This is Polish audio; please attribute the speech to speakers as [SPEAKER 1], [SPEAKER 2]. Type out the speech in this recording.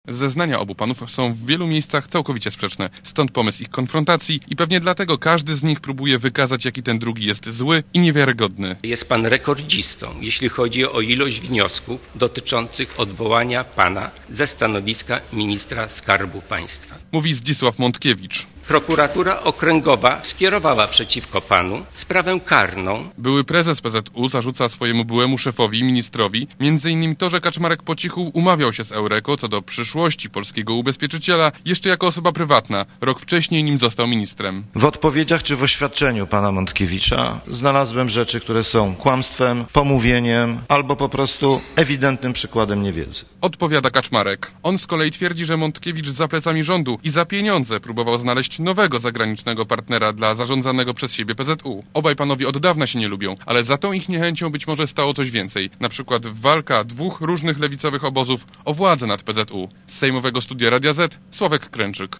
[SPEAKER 1] Zeznania obu panów są w wielu miejscach całkowicie sprzeczne, stąd pomysł ich konfrontacji i pewnie dlatego każdy z nich próbuje wykazać, jaki ten drugi jest zły i niewiarygodny.
[SPEAKER 2] Jest pan rekordzistą, jeśli chodzi o ilość wniosków dotyczących odwołania pana ze stanowiska ministra Skarbu Państwa.
[SPEAKER 1] Mówi Zdzisław Montkiewicz.
[SPEAKER 2] Prokuratura Okręgowa skierowała przeciwko panu sprawę karną.
[SPEAKER 1] Były prezes PZU zarzuca swojemu byłemu szefowi, ministrowi, m.in. to, że Kaczmarek po cichu umawiał się z Eureko co do przyszłości polskiego ubezpieczyciela jeszcze jako osoba prywatna, rok wcześniej, nim został ministrem.
[SPEAKER 3] W odpowiedziach czy w oświadczeniu pana Montkiewicza znalazłem rzeczy, które są kłamstwem, pomówieniem albo po prostu ewidentnym przykładem niewiedzy.
[SPEAKER 1] Odpowiada Kaczmarek. On z kolei twierdzi, że Montkiewicz za plecami rządu i za pieniądze próbował znaleźć nowego zagranicznego partnera dla zarządzanego przez siebie PZU. Obaj panowie od dawna się nie lubią, ale za tą ich niechęcią być może stało coś więcej. Na przykład walka dwóch różnych lewicowych obozów o władzę nad PZU. Z Sejmowego Studia Radia Z, Sławek Kręczyk.